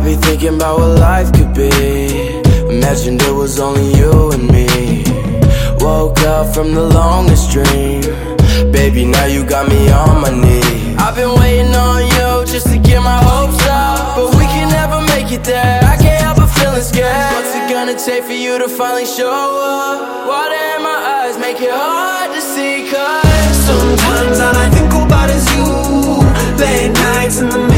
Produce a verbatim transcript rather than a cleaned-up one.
be thinking about what life could be. Imagined it was only you and me. Woke up from the longest dream. Baby, now you got me on my knees. I've been waiting on you just to get my hopes up, but we can never make it there. I can't help but feeling scared. What's it gonna take for you to finally show up? Water in my eyes make it hard to see, cause sometimes all I think about is you. Late nights in the